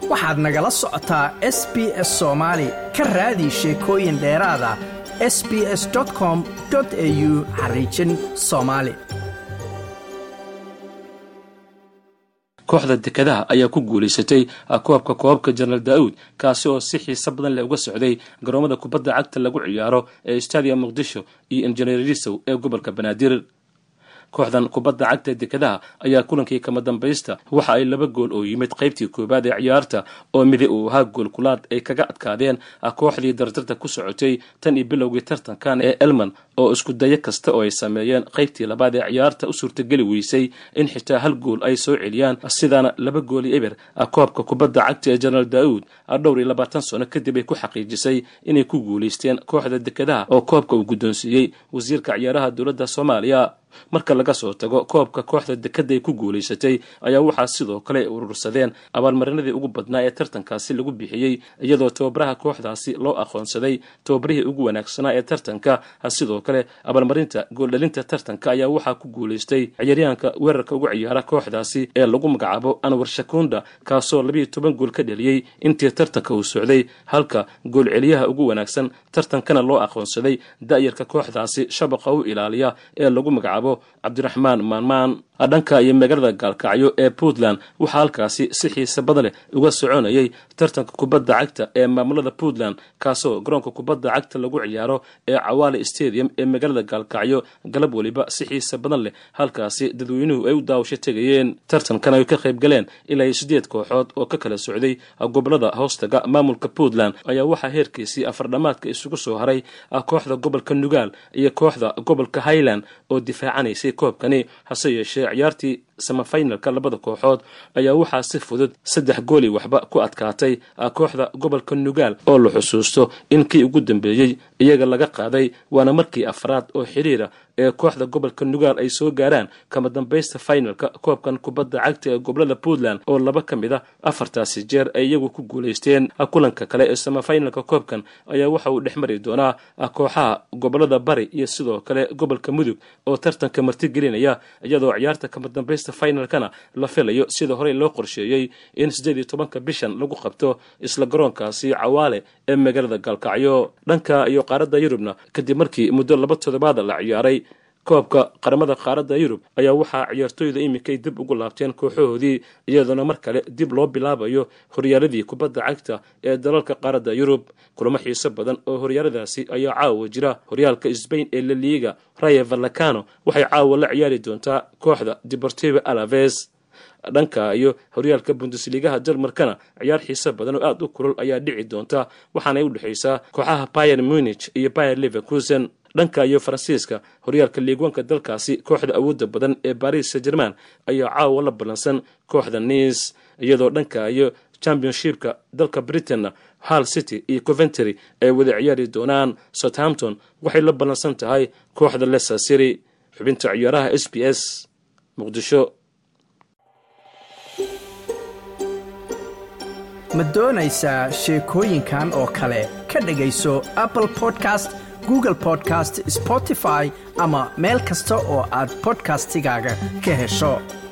waxaad nagala socotaa SBS Soomaali ka raadi sheekooyin dheeraada sbs.com.au/Somali. kooxda dekedaha ayaa ku guuleysatay koobka General Daoud kaasi oo si xiiso badan leh uga socday garoomada kubadda cagta lagu ciyaaro ee Stadium Muqdisho iyo Engineer Risow ee gobolka Banaadir. kooxdan kubadda cagta dekedaha ayaa kulankii kama dambaysta waxa ay 2 gool oo yimid qaybtii koobaad ee ciyaarta oo mid uu ahaa gool kulaad ay kaga adkaadeen kooxdii dardarta ku socotay tan iyo bilowgii tartankan ee Elman oo isku dayo kasta oo ay sameeyeen qaybtii labaad ee ciyaarta u suurtagali weysay in xitaa hal gool ay soo celiyaan sidana 2 gool eber koobka kubadda cagta ee General Daoud dhowr iyo 20 sano kadib ay ku xaqiijisay inay ku guuleysteen kooxda dekedaha oo koobka uu gudoonsiiyay wasiirka ciyaaraha dawladda Soomaaliya. marka laga soo tago koobka kooxda dekada ay ku guuleysatay ayaa waxaa sidoo kale urursadeen abaalmarinadii ugu badnaa ee tartankaasi lagu bixiyay iyadoo tababaraha kooxdaasi loo aqoonsaday tababarihii ugu wanaagsanaa ee tartanka. sidoo kale abaalmarinta gool dhalinta tartanka ayaa waxaa ku guuleystay ciyaaryahanka weerarka ugu ciyaara kooxdaasi ee lagu magacaabo Anwar Shakunda kaasoo 12 gool ka dhaliyay intii tartanka uu socday, halka gool celiyaha ugu wanaagsan tartankana loo aqoonsaday daayirka kooxdaasi shabaqa u ilaaliya ee lagu magacaabo Cabdiraxmaan Maanmaan. dhanka iyo magaalada Gaalkacyo ee Puntland waxa halkaasi si xiiso badan leh uga soconayay tartanka kubadda cagta ee maamulada Puntland kaasoo garoonka kubadda cagta lagu ciyaaro ee Cawaale Stadium ee magaalada Gaalkacyo galab waliba si xiiso badan leh halkaasi dadweynuhu ay u daawasho tagayeen. tartankan ay ka qayb galeen ilaa 8 kooxood oo ka kala socday gobolada hoostaga maamulka Puntland ayaa waxa heerkiisii afardhamaadka isugu soo haray kooxda gobolka Nugaal iyo kooxda gobolka Highland oo difaacanaysa koobkani. hase yeeshee ciyaartii semifinalka labada kooxood ayaa waxaa si fudud 3 gool waxba ku adkaatay kooxda gobolka Nugaal oo la xusuusto in kii ugu dambeeyay iyaga laga qaaday waana markii afraad oo xiriira ee kooxda gobolka Nugaal ay soo gaaraan kama dambaysta finalka koobkan kubadda cagta ee gobolada Puntland oo 2 kamid ah 4 jeer ay iyagu ku guuleysteen. kulanka kale ee semifinalka koobkan ayaa waxa uu dhexmari doonaa kooxaha gobolada Bari iyo sidoo kale gobolka Mudug oo tartanka martigelinaya iyadoo ciyaarta kama dambaysta finalkana la filayo sida hore loo qorsheeyay in 18 bishan lagu qabto isla garoonkaasi Cawaale ee magaalada Gaalkacyo. dhanka iyo qaaradda Yurubna kadib markii muddo 2 toddobaad la ciyaaray koobka qaramada qaaradda Yurub ayaa waxaa ciyaartooyda imikay dib ugu laabteen kooxahoodii iyadoo mar kale dib loo bilaabayo horyaaladii kubadda cagta ee dalalka qaaradda Yurub. kulamo xiiso badan oo horyaaladaasi ayaa caawa jira. horyaalka Spain ee La Liga Rayo Vallecano waxay caawa la ciyaari doontaa kooxda Deportivo Alaves. dhanka iyo horyaalka Bundesliga Jarmalkana ciyaar xiiso badan oo aad u kulul ayaa dhici doonta waxaana ay u dhaxaysaa kooxaha Bayern Munich iyo Bayer Leverkusen. dhanka iyo Faransiiska horyaalka Ligue 1 dalkaasi kooxda awoodda badan ee Paris Saint-Germain ayaa caawa la balansan kooxda Nice, iyadoo dhanka iyo Championshipka dalka Britain Hull City iyo Coventry ay wada ciyaari doonaan. Southampton waxay la balansan tahay kooxda Leicester City. xubinta ciyaaraha SBS Muqdisho. ma doonaysaa sheekooyinkan oo kale ka dhagayso Apple Podcast, Google Podcast, Spotify ama meel kasta oo aad podcastigaaga ka hesho.